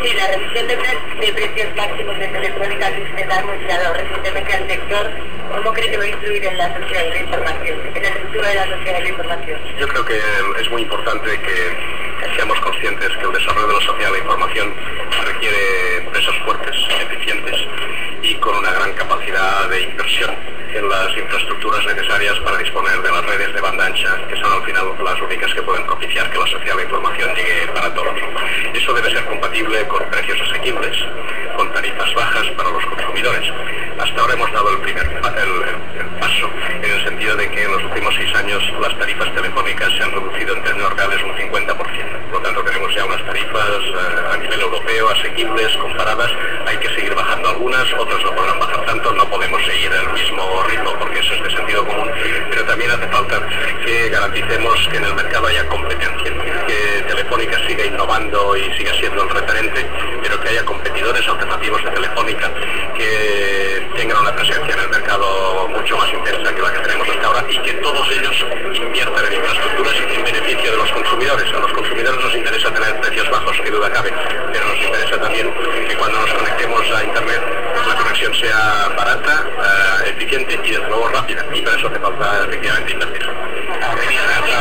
Sí, la revisión de precios máximos de Telefónica que usted ha anunciado recientemente al sector, ¿cómo cree que va a influir en la sociedad de la información, en el futuro de la sociedad de la información? Yo creo que es muy importante que seamos conscientes que el desarrollo de la sociedad de la información requiere empresas fuertes, eficientes y con una gran capacidad de inversión en las infraestructuras necesarias para disponer de las redes de banda ancha, que son al final las únicas que pueden propiciar que la sociedad de la información llegue para todos. Eso debe ser compatible con precios asequibles, con tarifas bajas para los consumidores. Hasta ahora hemos dado el paso en el sentido de que en los últimos 6 años las tarifas telefónicas se han reducido en términos reales un 50%. Por lo tanto, tenemos ya unas tarifas a nivel europeo, asequibles, comparadas. Hay que seguir bajando algunas, otras no podrán bajar tanto, no podemos seguir el mismo ritmo porque eso es de sentido común, pero también hace falta que garanticemos que en el mercado haya competencia, que Telefónica siga innovando y siga siendo el referente, pero que haya competidores alternativos de Telefónica que tengan una presencia en el mercado mucho más intensa que la que tenemos hasta ahora y que todos ellos inviertan en infraestructuras en beneficio de los consumidores. A los consumidores nos interesa tener precios bajos, que duda cabe, pero nos interesa también que cuando nos conectemos a Internet la conexión sea barata, eficiente y desde luego rápida, y para eso hace falta efectivamente invertir.